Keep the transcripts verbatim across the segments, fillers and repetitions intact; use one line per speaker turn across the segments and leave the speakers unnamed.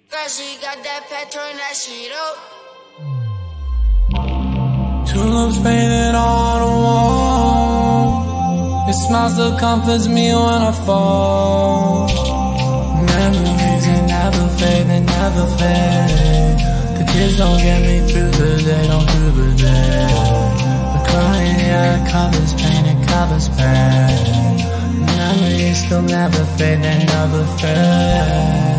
Girl, she got that pattern that she do.
Tulips painted on the wall. Your smile still comforts me when I fall. Memories that never fade, they never fade. The kids don't get me through the day, don't through the day. The crying, yeah, covers pain, it covers pain. Memories still never fade, they never fade.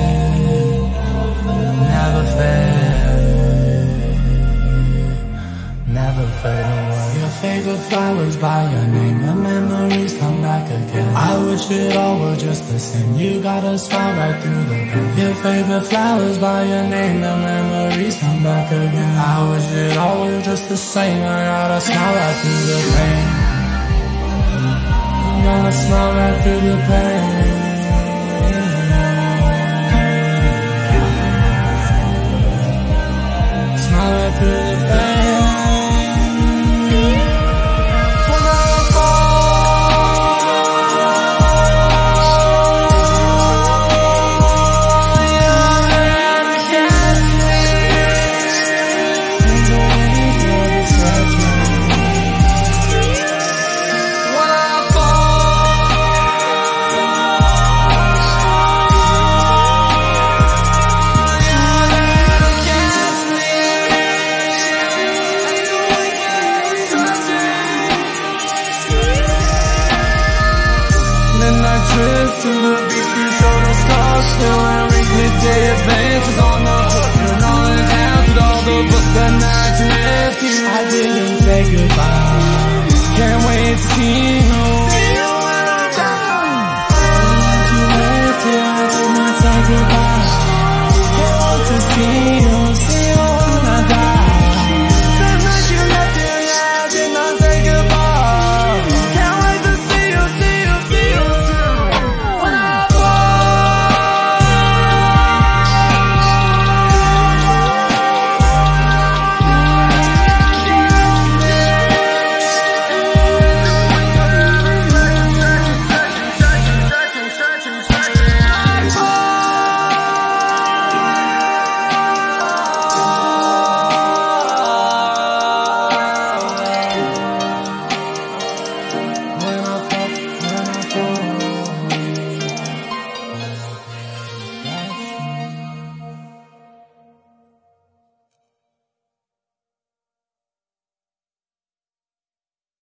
Never fade, never fade away. Your favorite flowers by your name, the memories come back again. I wish it all were just the same. You got a smile right through the pain. Your favorite flowers by your name, the memories come back again. I wish it all were just the same. I got a smile right through the pain. I got a smile right through the pain. Smile right through the pain. When I fall, you're there to catch me. And the wind will catch me. When I trip to the beach, you show the stars still and reach midday adventures on the hook and all the down to all the books that night you left you. I didn't say goodbye. Can't wait to see